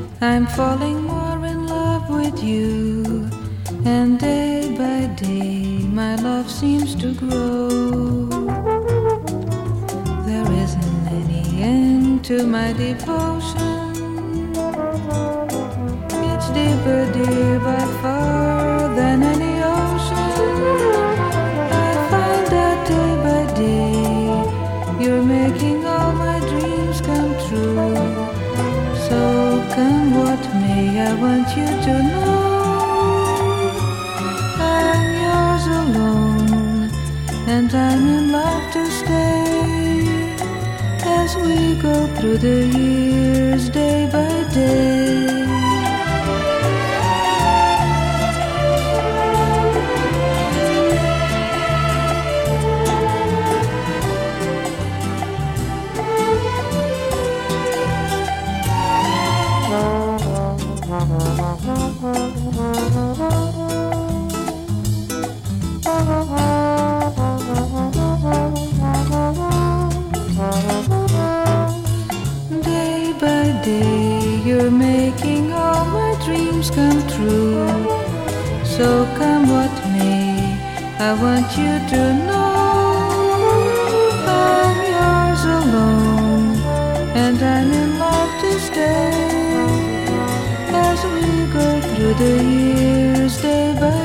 I'm falling more in love with you, and day by day my love seems to grow. There isn't any end to my devotion. It's deeper, dear, by far than any ocean. I find that day by day you're making all my dreams come true. So come what may, I want you to know I'm yours alone, and I'm in love to stay as we go through the years day by day. Day by day you're making all my dreams come true. So come what may, I want you to know I'm yours alone, and I'm in love to stay as we go through the years day by